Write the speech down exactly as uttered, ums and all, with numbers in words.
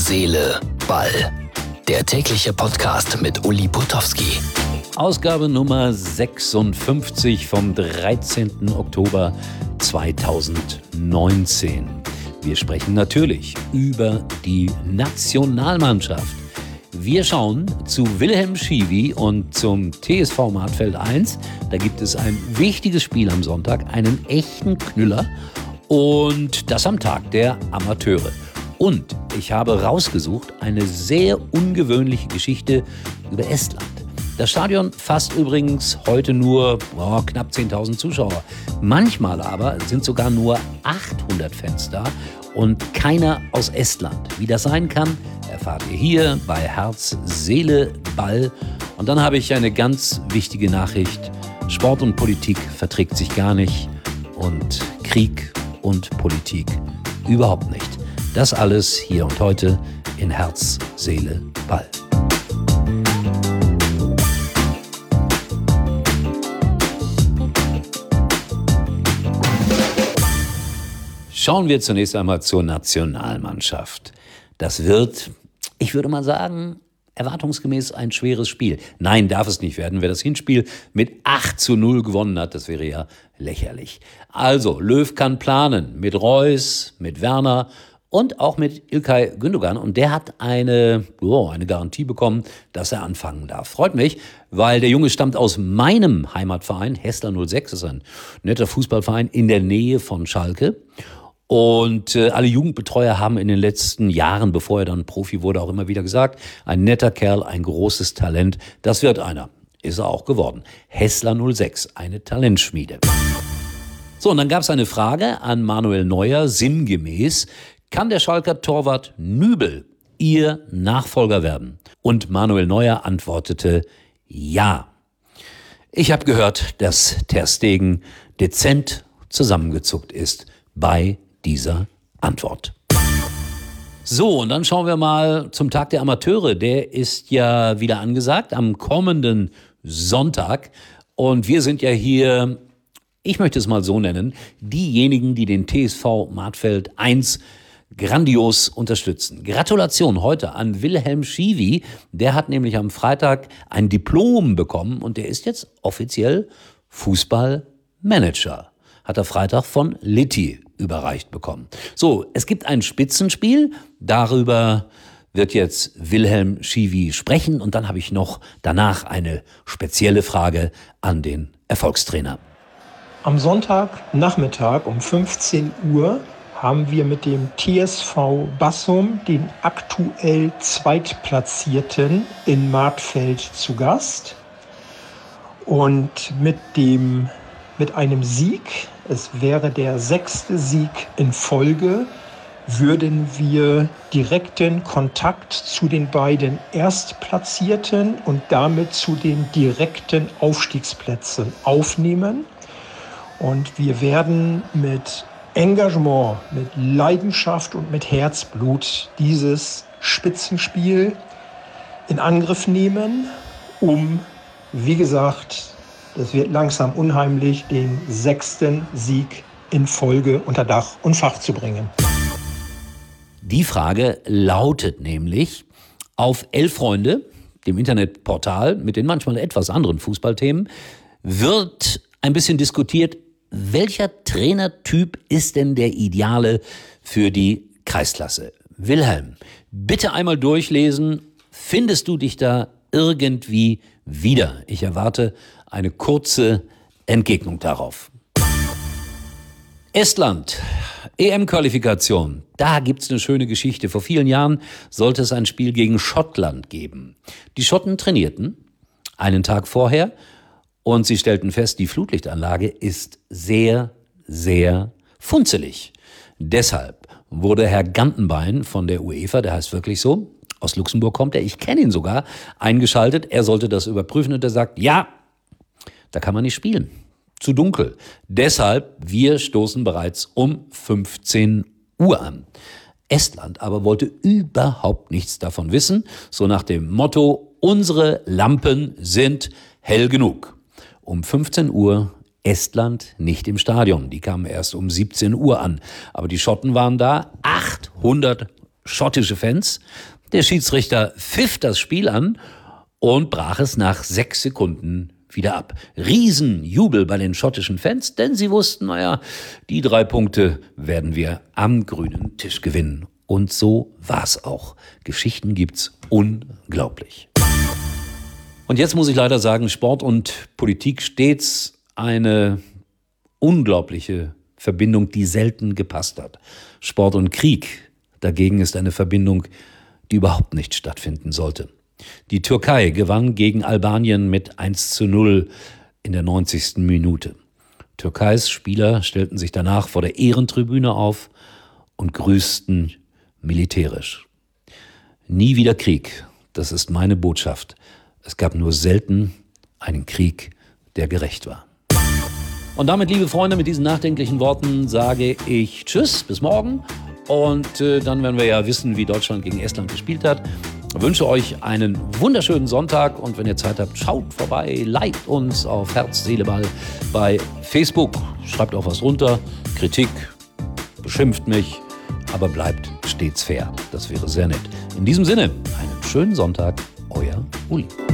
Seele, Ball. Der tägliche Podcast mit Uli Putowski. Ausgabe Nummer sechsundfünfzig vom dreizehnten Oktober zweitausendneunzehn. Wir sprechen natürlich über die Nationalmannschaft. Wir schauen zu Wilhelm Schiwi und zum T S V Martfeld eins. Da gibt es ein wichtiges Spiel am Sonntag, einen echten Knüller. Und das am Tag der Amateure. Und ich habe rausgesucht eine sehr ungewöhnliche Geschichte über Estland. Das Stadion fasst übrigens heute nur oh, knapp zehntausend Zuschauer. Manchmal aber sind sogar nur achthundert Fans da und keiner aus Estland. Wie das sein kann, erfahrt ihr hier bei Herz, Seele, Ball. Und dann habe ich eine ganz wichtige Nachricht. Sport und Politik verträgt sich gar nicht und Krieg und Politik überhaupt nicht. Das alles hier und heute in Herz, Seele, Ball. Schauen wir zunächst einmal zur Nationalmannschaft. Das wird, ich würde mal sagen, erwartungsgemäß ein schweres Spiel. Nein, darf es nicht werden. Wer das Hinspiel mit acht zu null gewonnen hat, das wäre ja lächerlich. Also, Löw kann planen mit Reus, mit Werner und auch mit İlkay Gündogan. Und der hat eine, oh, eine Garantie bekommen, dass er anfangen darf. Freut mich, weil der Junge stammt aus meinem Heimatverein, Hessler null sechs. Das ist ein netter Fußballverein in der Nähe von Schalke. Und äh, alle Jugendbetreuer haben in den letzten Jahren, bevor er dann Profi wurde, auch immer wieder gesagt, ein netter Kerl, ein großes Talent, das wird einer. Ist er auch geworden. Hessler null sechs, eine Talentschmiede. So, und dann gab es eine Frage an Manuel Neuer, sinngemäß: Kann der Schalker Torwart Nübel ihr Nachfolger werden? Und Manuel Neuer antwortete ja. Ich habe gehört, dass Ter Stegen dezent zusammengezuckt ist bei dieser Antwort. So, und dann schauen wir mal zum Tag der Amateure. Der ist ja wieder angesagt am kommenden Sonntag. Und wir sind ja hier, ich möchte es mal so nennen, diejenigen, die den T S V Martfeld eins grandios unterstützen. Gratulation heute an Wilhelm Schiwi. Der hat nämlich am Freitag ein Diplom bekommen und der ist jetzt offiziell Fußballmanager. Hat er Freitag von Litti überreicht bekommen. So, es gibt ein Spitzenspiel. Darüber wird jetzt Wilhelm Schiwi sprechen. Und dann habe ich noch danach eine spezielle Frage an den Erfolgstrainer. Am Sonntagnachmittag um fünfzehn Uhr haben wir mit dem T S V Bassum den aktuell Zweitplatzierten in Martfeld zu Gast. Und mit dem, mit einem Sieg, es wäre der sechste Sieg in Folge, würden wir direkten Kontakt zu den beiden Erstplatzierten und damit zu den direkten Aufstiegsplätzen aufnehmen. Und wir werden mit Engagement, mit Leidenschaft und mit Herzblut dieses Spitzenspiel in Angriff nehmen, um, wie gesagt, das wird langsam unheimlich, den sechsten Sieg in Folge unter Dach und Fach zu bringen. Die Frage lautet nämlich auf Elf Freunde, dem Internetportal mit den manchmal etwas anderen Fußballthemen, wird ein bisschen diskutiert, welcher Trainertyp ist denn der Ideale für die Kreisklasse? Wilhelm, bitte einmal durchlesen. Findest du dich da irgendwie wieder? Ich erwarte eine kurze Entgegnung darauf. Estland, E M-Qualifikation. Da gibt's eine schöne Geschichte. Vor vielen Jahren sollte es ein Spiel gegen Schottland geben. Die Schotten trainierten einen Tag vorher und sie stellten fest, die Flutlichtanlage ist sehr, sehr funzelig. Deshalb wurde Herr Gantenbein von der UEFA, der heißt wirklich so, aus Luxemburg kommt er, ich kenne ihn sogar, eingeschaltet. Er sollte das überprüfen und er sagt, ja, da kann man nicht spielen. Zu dunkel. Deshalb, wir stoßen bereits um fünfzehn Uhr an. Estland aber wollte überhaupt nichts davon wissen, so nach dem Motto, unsere Lampen sind hell genug. Um fünfzehn Uhr Estland nicht im Stadion. Die kamen erst um siebzehn Uhr an. Aber die Schotten waren da, achthundert schottische Fans. Der Schiedsrichter pfiff das Spiel an und brach es nach sechs Sekunden wieder ab. Riesenjubel bei den schottischen Fans, denn sie wussten, naja, die drei Punkte werden wir am grünen Tisch gewinnen. Und so war's auch. Geschichten gibt's unglaublich. Und jetzt muss ich leider sagen, Sport und Politik stets eine unglaubliche Verbindung, die selten gepasst hat. Sport und Krieg dagegen ist eine Verbindung, die überhaupt nicht stattfinden sollte. Die Türkei gewann gegen Albanien mit eins zu null in der neunzigsten Minute. Türkeis Spieler stellten sich danach vor der Ehrentribüne auf und grüßten militärisch. Nie wieder Krieg, das ist meine Botschaft. Es gab nur selten einen Krieg, der gerecht war. Und damit, liebe Freunde, mit diesen nachdenklichen Worten sage ich Tschüss, bis morgen. Und äh, dann werden wir ja wissen, wie Deutschland gegen Estland gespielt hat. Ich wünsche euch einen wunderschönen Sonntag. Und wenn ihr Zeit habt, schaut vorbei, liked uns auf Herz, Seele, Ball bei Facebook. Schreibt auch was runter, Kritik, beschimpft mich, aber bleibt stets fair. Das wäre sehr nett. In diesem Sinne, einen schönen Sonntag, euer Uli.